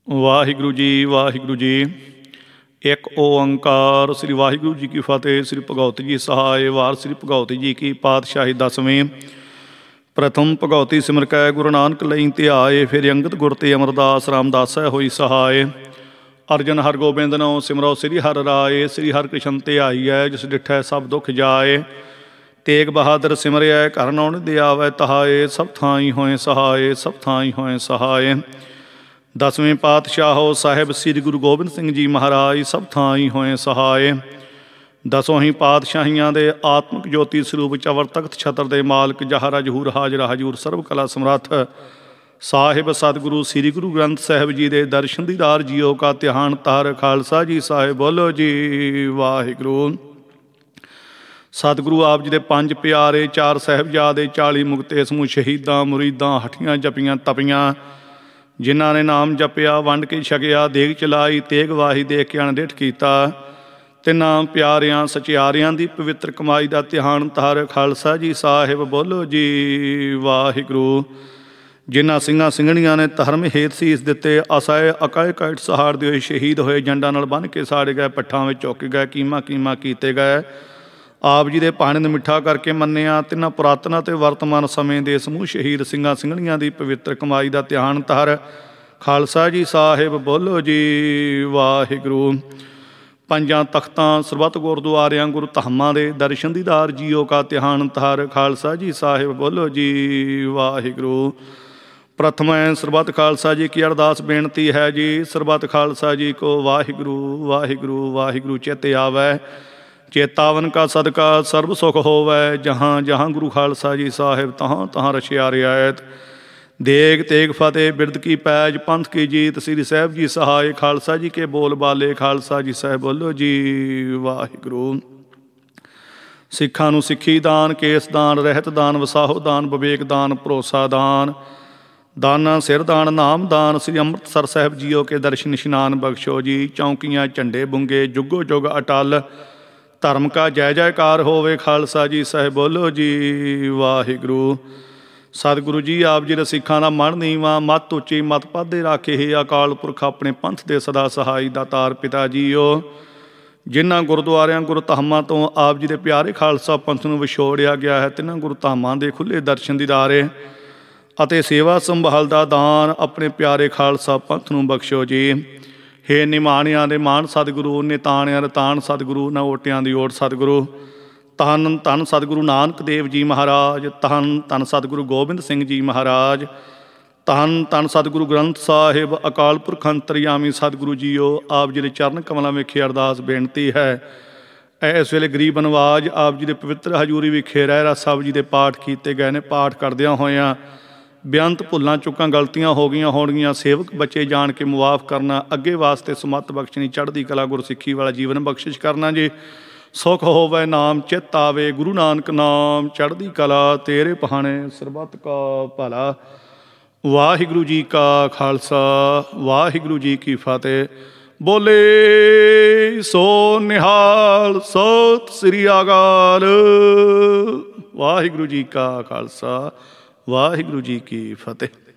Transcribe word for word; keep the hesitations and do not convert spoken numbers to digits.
ਵਾਹਿਗੁਰੂ ਜੀ ਵਾਹਿਗੁਰੂ ਜੀ। ਇੱਕ ਓੰਕਾਰ। ਸ੍ਰੀ ਵਾਹਿਗੁਰੂ ਜੀ ਕੀ ਫਤਿਹ। ਸ੍ਰੀ ਭਗਉਤੀ ਜੀ ਸਹਾਇ। ਵਾਰ ਸ੍ਰੀ ਭਗਉਤੀ ਜੀ ਕੀ ਪਾਤਸ਼ਾਹੀ ਦਸਵੀਂ। ਪ੍ਰਥਮ ਭਗਉਤੀ ਸਿਮਰ ਕੈ ਗੁਰੂ ਨਾਨਕ ਲਈ ਧਿਆਏ। ਫਿਰ ਅੰਗਦ ਗੁਰ ਤੇ ਅਮਰਦਾਸ ਰਾਮਦਾਸੈ ਹੋਈ ਸਹਾਇ। ਅਰਜਨ ਹਰਗੋਬਿੰਦ ਨੋ ਸਿਮਰੋ ਸ੍ਰੀ ਹਰਿ ਰਾਏ। ਸ੍ਰੀ ਹਰਿਕ੍ਰਿਸ਼ਨ ਧਿਆਈਐ ਜਿਸ ਡਿਠੈ ਸਭ ਦੁਖ ਜਾਏ। ਤੇਗ ਬਹਾਦਰ ਸਿਮਰਿਐ ਘਰ ਨੌ ਨਿਧਿ ਆਵੈ ਤਹਾਏ। ਸਭ ਥਾਈ ਹੋਏ ਸਹਾਏ ਸਭ ਥਾਈ ਹੋਏ ਸਹਾਏ। ਦਸਵੇਂ ਪਾਤਸ਼ਾਹੋ ਸਾਹਿਬ ਸ੍ਰੀ ਗੁਰੂ ਗੋਬਿੰਦ ਸਿੰਘ ਜੀ ਮਹਾਰਾਜ ਸਭ ਥਾਈ ਹੋਏ ਸਹਾਏ। ਦਸੋਂ ਹੀ ਪਾਤਸ਼ਾਹੀਆਂ ਦੇ ਆਤਮਿਕ ਜੋਤੀ ਸਰੂਪ ਚਵਰ ਤਖਤ ਛਤਰ ਦੇ ਮਾਲਕ ਜਹਰਾ ਜਹੂਰ ਹਾਜ਼ਰ ਹਜੂਰ ਸਰਬ ਕਲਾ ਸਮਰੱਥ ਸਾਹਿਬ ਸਤਿਗੁਰੂ ਸ੍ਰੀ ਗੁਰੂ ਗ੍ਰੰਥ ਸਾਹਿਬ ਜੀ ਦੇ ਦਰਸ਼ਨ ਦੀਦਾਰ ਜੀਓ ਕਾ ਧਿਆਨ ਤਾਰ ਖਾਲਸਾ ਜੀ ਸਾਹਿਬ ਬੋਲੋ ਜੀ ਵਾਹਿਗੁਰੂ। ਸਤਿਗੁਰੂ ਆਪ ਜੀ ਦੇ ਪੰਜ ਪਿਆਰੇ ਚਾਰ ਸਾਹਿਬਜ਼ਾਦੇ ਚਾਲੀ ਮੁਕਤੇ ਸਮੂਹ ਸ਼ਹੀਦਾਂ ਮੁਰੀਦਾਂ ਹੱਠੀਆਂ ਜਪੀਆਂ ਤਪੀਆਂ ਜਿਨ੍ਹਾਂ ਨੇ ਨਾਮ ਜਪਿਆ ਵੰਡ ਕੇ ਛਕਿਆ ਦੇਗ ਚਲਾਈ ਤੇਗ ਵਾਹੀ ਦੇਖ ਕੇ ਅਣਡਿੱਠ ਕੀਤਾ। ਤਿੰਨਾਂ ਪਿਆਰਿਆਂ ਸਚਿਆਰਿਆਂ ਦੀ ਪਵਿੱਤਰ ਕਮਾਈ ਦਾ ਧਿਆਨ ਧਾਰ ਖਾਲਸਾ ਜੀ ਸਾਹਿਬ ਬੋਲੋ ਜੀ ਵਾਹਿਗੁਰੂ। ਜਿਨ੍ਹਾਂ ਸਿੰਘਾਂ ਸਿੰਘਣੀਆਂ ਨੇ ਧਰਮ ਹੇਤ ਸੀਸ ਦਿੱਤੇ ਅਸਾਏ ਅਕਾਏ ਕਾਇਟ ਸਹਾਰਦੇ ਹੋਏ ਸ਼ਹੀਦ ਹੋਏ ਜੰਡਾਂ ਨਾਲ ਬੰਨ੍ਹ ਕੇ ਸਾੜੇ ਗਏ ਪੱਠਾਂ ਵਿੱਚ ਝੁੱਕ ਗਏ ਕੀਮਾ ਕੀਮਾ ਕੀਤੇ ਗਏ। ਆਪ ਜੀ ਦੇ ਪਾਣੀ ਨੂੰ ਮਿੱਠਾ ਕਰਕੇ ਮੰਨਿਆ ਤਿੰਨਾਂ ਪੁਰਾਤਨ ਅਤੇ ਵਰਤਮਾਨ ਸਮੇਂ ਦੇ ਸਮੂਹ ਸ਼ਹੀਦ ਸਿੰਘਾਂ ਸਿੰਘਣੀਆਂ ਦੀ ਪਵਿੱਤਰ ਕਮਾਈ ਦਾ ਧਿਆਨ ਧਰ ਖਾਲਸਾ ਜੀ ਸਾਹਿਬ ਬੋਲੋ ਜੀ ਵਾਹਿਗੁਰੂ। ਪੰਜਾਂ ਤਖਤਾਂ ਸਰਬੱਤ ਗੁਰਦੁਆਰਿਆਂ ਗੁਰੂ ਧਾਮਾਂ ਦੇ ਦਰਸ਼ਨ ਦੀਦਾਰ ਜੀਓ ਕਾ ਧਿਆਨ ਧਰ ਖਾਲਸਾ ਜੀ ਸਾਹਿਬ ਬੋਲੋ ਜੀ ਵਾਹਿਗੁਰੂ। ਪ੍ਰਥਮ ਸਰਬੱਤ ਖਾਲਸਾ ਜੀ ਕੀ ਅਰਦਾਸ ਬੇਨਤੀ ਹੈ ਜੀ। ਸਰਬੱਤ ਖਾਲਸਾ ਜੀ ਕੋ ਵਾਹਿਗੁਰੂ ਵਾਹਿਗੁਰੂ ਵਾਹਿਗੁਰੂ ਚੇਤੇ ਆਵੈ। ਚੇਤਾਵਨ ਕਾ ਸਦਕਾ ਸਰਬ ਸੁਖ ਹੋਵੈ। ਜਹਾਂ ਜਹਾਂ ਗੁਰੂ ਖਾਲਸਾ ਜੀ ਸਾਹਿਬ ਤਹਾਂ ਤਹਾਂ ਰਛਿਆ ਰਿਆਇਤ। ਦੇਗ ਤੇਗ ਫਤਿਹ ਬਿਰਦ ਕੀ ਪੈਜ ਪੰਥ ਕੀ ਜੀਤ ਸ੍ਰੀ ਸਾਹਿਬ ਜੀ ਸਹਾਇ। ਖਾਲਸਾ ਜੀ ਕੇ ਬੋਲ ਬਾਲੇ ਖਾਲਸਾ ਜੀ ਸਾਹਿਬ ਬੋਲੋ ਜੀ ਵਾਹਿਗੁਰੂ। ਸਿੱਖਾਂ ਨੂੰ ਸਿੱਖੀ ਦਾਨ ਕੇਸ ਦਾਨ ਰਹਿਤ ਦਾਨ ਵਸਾਹੋ ਦਾਨ ਵਿਵੇਕ ਦਾਨ ਭਰੋਸਾ ਦਾਨ ਦਾਨਾ ਸਿਰ ਦਾਨ ਨਾਮ ਦਾਨ ਸ੍ਰੀ ਅੰਮ੍ਰਿਤਸਰ ਸਾਹਿਬ ਜੀਓ ਕੇ ਦਰਸ਼ਨ ਇਸ਼ਨਾਨ ਬਖਸ਼ੋ ਜੀ। ਚੌਂਕੀਆਂ ਝੰਡੇ ਬੁੰਗੇ ਜੁਗੋ ਜੁਗ ਅਟਲ ਧਰਮ ਕਾ ਜੈ ਜੈਕਾਰ ਹੋਵੇ ਖਾਲਸਾ ਜੀ ਸਾਹਿਬ ਬੋਲੋ ਜੀ ਵਾਹਿਗੁਰੂ। ਸਤਿਗੁਰੂ ਜੀ ਆਪ ਜੀ ਦੇ ਸਿੱਖਾਂ ਦਾ ਮਨ ਨੀਵਾਂ ਮੱਤ ਉੱਚੀ ਮਤ ਪਾਧੇ ਰਾਖੇ ਹੀ ਅਕਾਲ ਪੁਰਖ ਆਪਣੇ ਪੰਥ ਦੇ ਸਦਾ ਸਹਾਈ ਦਾਤਾਰ ਪਿਤਾ ਜੀਓ। ਜਿਨ੍ਹਾਂ ਗੁਰਦੁਆਰਿਆਂ ਗੁਰੂ ਧਾਮਾਂ ਤੋਂ ਆਪ ਜੀ ਦੇ ਪਿਆਰੇ ਖਾਲਸਾ ਪੰਥ ਨੂੰ ਵਿਛੋੜਿਆ ਗਿਆ ਹੈ ਤਿੰਨਾਂ ਗੁਰੂ ਧਾਮਾਂ ਦੇ ਖੁੱਲ੍ਹੇ ਦਰਸ਼ਨ ਦੀਦਾਰੇ ਅਤੇ ਸੇਵਾ ਸੰਭਾਲ ਦਾ ਦਾਨ ਆਪਣੇ ਪਿਆਰੇ ਖਾਲਸਾ ਪੰਥ ਨੂੰ ਬਖਸ਼ੋ ਜੀ। ਹੇ ਨਿਮਾਣਿਆਂ ਦੇ ਮਾਣ ਸਤਿਗੁਰੂ ਨਿਤਾਣਿਆਂ ਦੇ ਤਾਣ ਸਤਿਗੁਰੂ ਨਾ ਓਟਿਆਂ ਦੀ ਓਟ ਸਤਿਗੁਰੂ। ਧੰਨ ਧੰਨ ਸਤਿਗੁਰੂ ਨਾਨਕ ਦੇਵ ਜੀ ਮਹਾਰਾਜ। ਧੰਨ ਧੰਨ ਸਤਿਗੁਰੂ ਗੋਬਿੰਦ ਸਿੰਘ ਜੀ ਮਹਾਰਾਜ। ਧੰਨ ਧੰਨ ਸਤਿਗੁਰੂ ਗ੍ਰੰਥ ਸਾਹਿਬ ਅਕਾਲ ਪੁਰਖ ਅੰਤਰਯਾਮੀ ਸਤਿਗੁਰੂ ਜੀਓ। ਆਪ ਜੀ ਦੇ ਚਰਨ ਕਮਲਾਂ ਵਿਖੇ ਅਰਦਾਸ ਬੇਨਤੀ ਹੈ। ਇਸ ਵੇਲੇ ਗਰੀਬ ਨਵਾਜ ਆਪ ਜੀ ਦੇ ਪਵਿੱਤਰ ਹਜ਼ੂਰੀ ਵਿਖੇ ਰਹਿਰਾ ਸਾਹਿਬ ਜੀ ਦੇ ਪਾਠ ਕੀਤੇ ਗਏ ਨੇ। ਪਾਠ ਕਰਦਿਆਂ ਹੋਇਆਂ ਬੇਅੰਤ ਭੁੱਲਾਂ ਚੁੱਕਾਂ ਗਲਤੀਆਂ ਹੋ ਗਈਆਂ ਹੋਣਗੀਆਂ ਸੇਵਕ ਬੱਚੇ ਜਾਣ ਕੇ ਮੁਆਫ ਕਰਨਾ। ਅੱਗੇ ਵਾਸਤੇ ਸਮੱਤ ਬਖਸ਼ਣੀ ਚੜ੍ਹਦੀ ਕਲਾ ਗੁਰਸਿੱਖੀ ਵਾਲਾ ਜੀਵਨ ਬਖਸ਼ਿਸ਼ ਕਰਨਾ ਜੀ। ਸੁਖ ਹੋਵੇ ਨਾਮ ਚਿੱਤ ਆਵੇ ਗੁਰੂ ਨਾਨਕ ਨਾਮ ਚੜ੍ਹਦੀ ਕਲਾ ਤੇਰੇ ਪਹਾਣੇ ਸਰਬੱਤ ਕਾ ਭਲਾ। ਵਾਹਿਗੁਰੂ ਜੀ ਕਾ ਖਾਲਸਾ ਵਾਹਿਗੁਰੂ ਜੀ ਕੀ ਫਤਿਹ। ਬੋਲੇ ਸੋ ਨਿਹਾਲ ਸਤਿ ਸ੍ਰੀ ਅਕਾਲ। ਵਾਹਿਗੁਰੂ ਜੀ ਕਾ ਖਾਲਸਾ ਵਾਹਿਗੁਰੂ ਜੀ ਕੀ ਫਤਿਹ।